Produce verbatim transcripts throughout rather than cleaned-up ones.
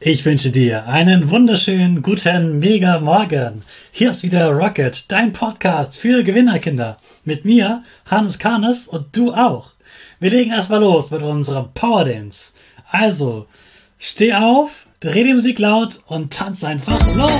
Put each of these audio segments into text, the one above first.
Ich wünsche dir einen wunderschönen, guten, mega Morgen. Hier ist wieder Rocket, dein Podcast für Gewinnerkinder. Mit mir, Hannes Karnes, und du auch. Wir legen erstmal los mit unserem Power Dance. Also, steh auf, dreh die Musik laut und tanz einfach los.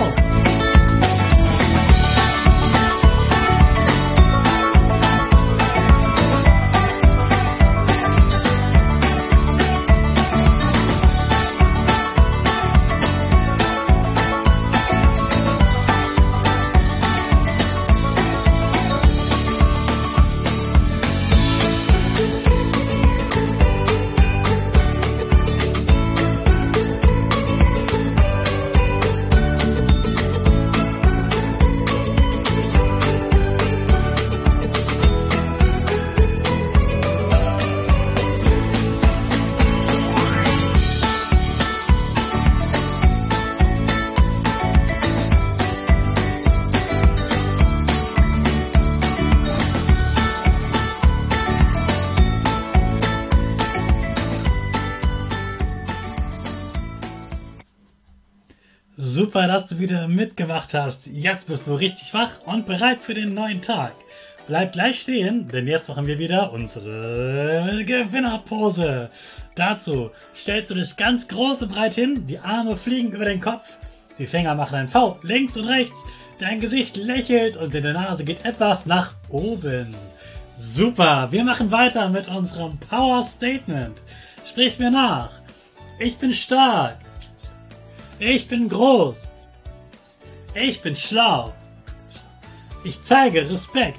Super, dass du wieder mitgemacht hast. Jetzt bist du richtig wach und bereit für den neuen Tag. Bleib gleich stehen, denn jetzt machen wir wieder unsere Gewinnerpose. Dazu stellst du dich ganz groß und breit hin, die Arme fliegen über den Kopf, die Finger machen ein V links und rechts, dein Gesicht lächelt und deine Nase geht etwas nach oben. Super, wir machen weiter mit unserem Power Statement. Sprich mir nach. Ich bin stark. Ich bin groß. Ich bin schlau. Ich zeige Respekt.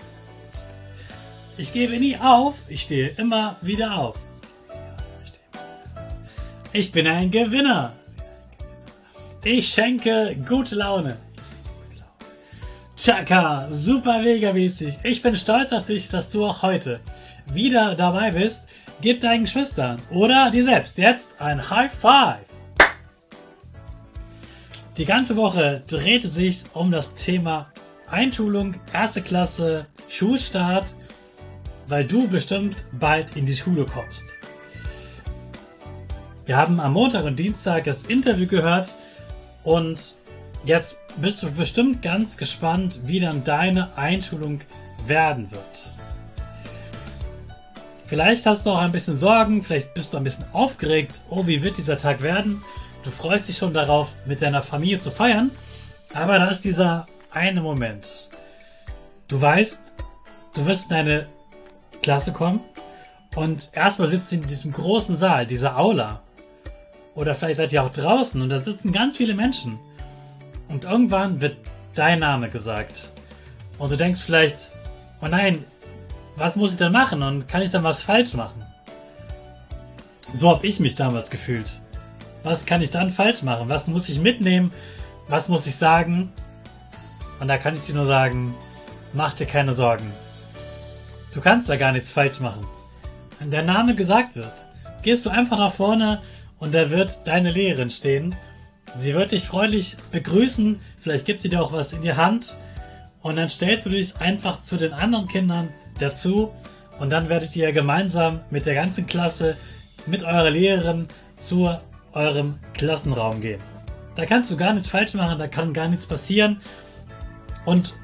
Ich gebe nie auf. Ich stehe immer wieder auf. Ich bin ein Gewinner. Ich schenke gute Laune. Chaka, super mega mäßig. Ich bin stolz auf dich, dass du auch heute wieder dabei bist. Gib deinen Geschwistern oder dir selbst jetzt ein High Five. Die ganze Woche drehte sich um das Thema Einschulung, erste Klasse, Schulstart, weil du bestimmt bald in die Schule kommst. Wir haben am Montag und Dienstag das Interview gehört und jetzt bist du bestimmt ganz gespannt, wie dann deine Einschulung werden wird. Vielleicht hast du auch ein bisschen Sorgen, vielleicht bist du ein bisschen aufgeregt. Oh, wie wird dieser Tag werden? Du freust dich schon darauf, mit deiner Familie zu feiern, aber da ist dieser eine Moment. Du weißt, du wirst in deine Klasse kommen und erstmal sitzt du in diesem großen Saal, dieser Aula. Oder vielleicht seid ihr auch draußen und da sitzen ganz viele Menschen. Und irgendwann wird dein Name gesagt. Und du denkst vielleicht, oh nein, was muss ich denn machen und kann ich dann was falsch machen? So habe ich mich damals gefühlt. Was kann ich dann falsch machen? Was muss ich mitnehmen? Was muss ich sagen? Und da kann ich dir nur sagen, mach dir keine Sorgen. Du kannst da gar nichts falsch machen. Wenn der Name gesagt wird, gehst du einfach nach vorne und da wird deine Lehrerin stehen. Sie wird dich freundlich begrüßen, vielleicht gibt sie dir auch was in die Hand und dann stellst du dich einfach zu den anderen Kindern dazu und dann werdet ihr gemeinsam mit der ganzen Klasse, mit eurer Lehrerin zur eurem Klassenraum gehen. Da kannst du gar nichts falsch machen, da kann gar nichts passieren und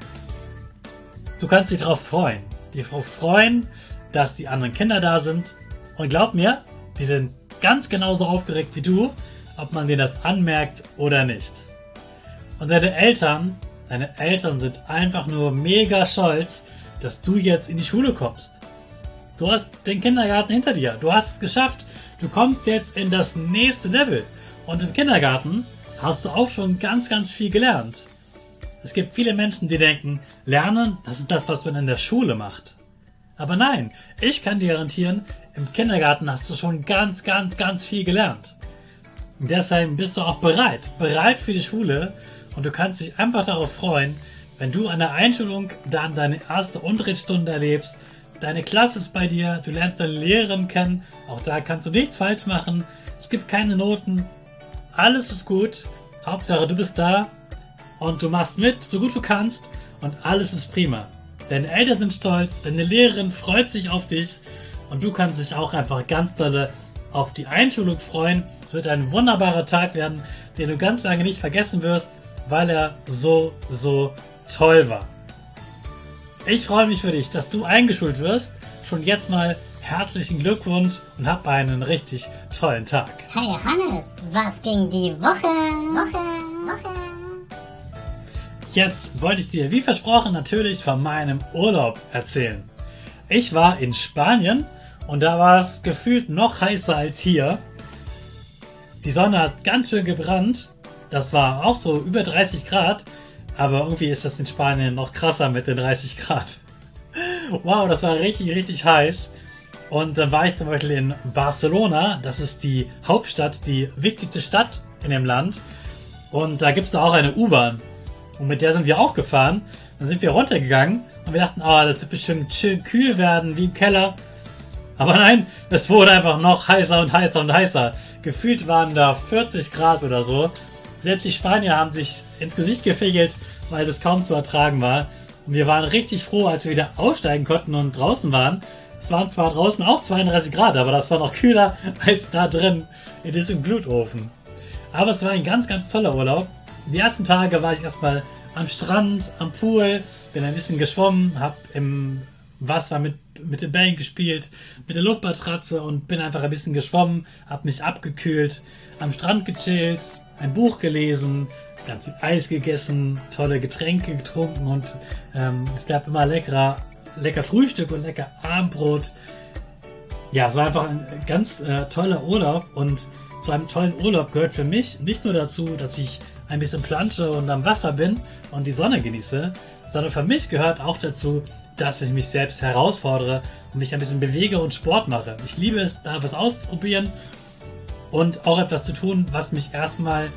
du kannst dich darauf freuen. Dich darauf freuen, dass die anderen Kinder da sind und glaub mir, die sind ganz genauso aufgeregt wie du, ob man denen das anmerkt oder nicht. Und deine Eltern, deine Eltern sind einfach nur mega stolz, dass du jetzt in die Schule kommst. Du hast den Kindergarten hinter dir, du hast es geschafft. Du kommst jetzt in das nächste Level und im Kindergarten hast du auch schon ganz, ganz viel gelernt. Es gibt viele Menschen, die denken, Lernen, das ist das, was man in der Schule macht. Aber nein, ich kann dir garantieren, im Kindergarten hast du schon ganz, ganz, ganz viel gelernt. Und deshalb bist du auch bereit, bereit für die Schule und du kannst dich einfach darauf freuen, wenn du an der Einschulung dann deine erste Unterrichtsstunde erlebst. Deine Klasse ist bei dir, du lernst deine Lehrerin kennen, auch da kannst du nichts falsch machen, es gibt keine Noten, alles ist gut, Hauptsache du bist da und du machst mit, so gut du kannst und alles ist prima. Deine Eltern sind stolz, deine Lehrerin freut sich auf dich und du kannst dich auch einfach ganz dolle auf die Einschulung freuen. Es wird ein wunderbarer Tag werden, den du ganz lange nicht vergessen wirst, weil er so, so toll war. Ich freue mich für dich, dass du eingeschult wirst. Schon jetzt mal herzlichen Glückwunsch und hab einen richtig tollen Tag. Hey Hannes, was ging die Woche? Woche, Woche. Jetzt wollte ich dir, wie versprochen, natürlich von meinem Urlaub erzählen. Ich war in Spanien und da war es gefühlt noch heißer als hier. Die Sonne hat ganz schön gebrannt. Das war auch so über dreißig Grad. Aber irgendwie ist das in Spanien noch krasser mit den dreißig Grad. Wow, das war richtig, richtig heiß. Und dann war ich zum Beispiel in Barcelona. Das ist die Hauptstadt, die wichtigste Stadt in dem Land. Und da gibt's da auch eine U-Bahn. Und mit der sind wir auch gefahren. Dann sind wir runtergegangen und wir dachten, oh, das wird bestimmt schön kühl werden, wie im Keller. Aber nein, es wurde einfach noch heißer und heißer und heißer. Gefühlt waren da vierzig Grad oder so. Selbst die Spanier haben sich ins Gesicht gefegelt, weil das kaum zu ertragen war. Und wir waren richtig froh, als wir wieder aussteigen konnten und draußen waren. Es waren zwar draußen auch zweiunddreißig Grad, aber das war noch kühler als da drin in diesem Glutofen. Aber es war ein ganz, ganz toller Urlaub. Die ersten Tage war ich erstmal am Strand, am Pool, bin ein bisschen geschwommen, hab im Wasser mit, mit den Bällen gespielt, mit der Luftmatratze und bin einfach ein bisschen geschwommen, hab mich abgekühlt, am Strand gechillt, ein Buch gelesen, ganz viel Eis gegessen, tolle Getränke getrunken und ähm, es gab immer leckerer, lecker Frühstück und lecker Abendbrot. Ja, es war einfach ein ganz äh, toller Urlaub und zu einem tollen Urlaub gehört für mich nicht nur dazu, dass ich ein bisschen plansche und am Wasser bin und die Sonne genieße, sondern für mich gehört auch dazu, dass ich mich selbst herausfordere und mich ein bisschen bewege und Sport mache. Ich liebe es, da was auszuprobieren und auch etwas zu tun, was mich erstmal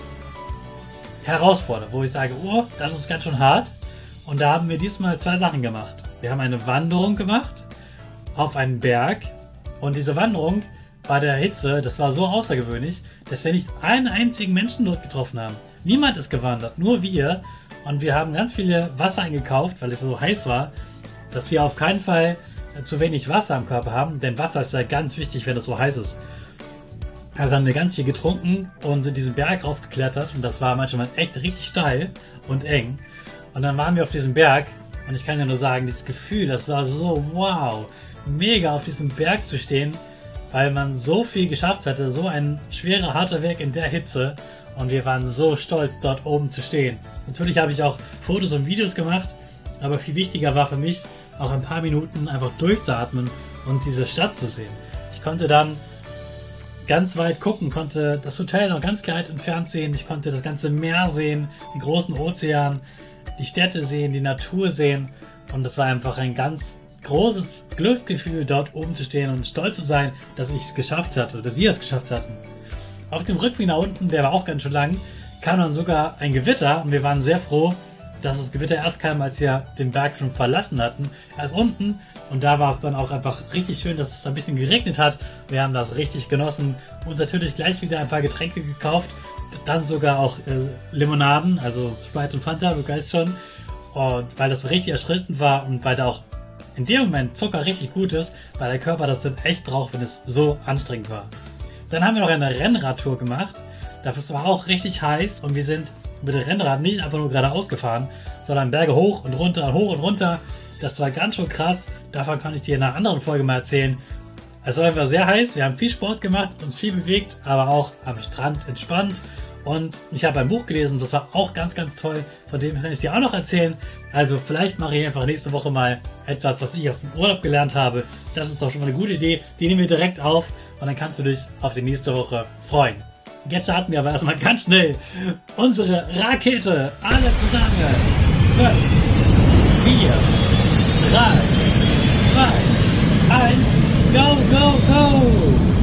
herausfordert, wo ich sage, oh, das ist ganz schön hart. Und da haben wir diesmal zwei Sachen gemacht. Wir haben eine Wanderung gemacht auf einen Berg und diese Wanderung bei der Hitze, das war so außergewöhnlich, dass wir nicht einen einzigen Menschen dort getroffen haben. Niemand ist gewandert, nur wir. Und wir haben ganz viele Wasser eingekauft, weil es so heiß war, dass wir auf keinen Fall zu wenig Wasser am Körper haben, denn Wasser ist ja ganz wichtig, wenn es so heiß ist. Also haben wir ganz viel getrunken und sind diesen Berg raufgeklettert und das war manchmal echt richtig steil und eng. Und dann waren wir auf diesem Berg und ich kann ja nur sagen, dieses Gefühl, das war so wow, mega auf diesem Berg zu stehen, weil man so viel geschafft hatte, so ein schwerer, harter Weg in der Hitze und wir waren so stolz, dort oben zu stehen. Natürlich habe ich auch Fotos und Videos gemacht, aber viel wichtiger war für mich, auch ein paar Minuten einfach durchzuatmen und diese Stadt zu sehen. Ich konnte dann ganz weit gucken, konnte das Hotel noch ganz weit entfernt sehen, ich konnte das ganze Meer sehen, den großen Ozean, die Städte sehen, die Natur sehen und das war einfach ein ganz großes Glücksgefühl, dort oben zu stehen und stolz zu sein, dass ich es geschafft hatte, dass wir es geschafft hatten. Auf dem Rückweg nach unten, der war auch ganz schön lang, kam dann sogar ein Gewitter und wir waren sehr froh, dass das Gewitter erst kam, als wir den Berg schon verlassen hatten. Erst unten und da war es dann auch einfach richtig schön, dass es ein bisschen geregnet hat. Wir haben das richtig genossen und natürlich gleich wieder ein paar Getränke gekauft, dann sogar auch äh, Limonaden, also Sprite und Fanta, du weißt schon. Und weil das so richtig erschreckend war und weil da auch in dem Moment Zucker richtig gut ist, weil der Körper das dann echt braucht, wenn es so anstrengend war. Dann haben wir noch eine Rennradtour gemacht. Das war auch richtig heiß und wir sind mit dem Rennrad nicht einfach nur geradeaus gefahren, sondern Berge hoch und runter, hoch und runter. Das war ganz schön krass. Davon kann ich dir in einer anderen Folge mal erzählen. Es war einfach sehr heiß. Wir haben viel Sport gemacht, uns viel bewegt, aber auch am Strand entspannt. Und ich habe ein Buch gelesen, das war auch ganz, ganz toll. Von dem kann ich dir auch noch erzählen. Also vielleicht mache ich einfach nächste Woche mal etwas, was ich aus dem Urlaub gelernt habe. Das ist doch schon mal eine gute Idee. Die nehmen wir direkt auf und dann kannst du dich auf die nächste Woche freuen. Jetzt starten wir aber erstmal ganz schnell unsere Rakete. Alle zusammen. fünf, vier, drei, zwei, eins, go, go, go!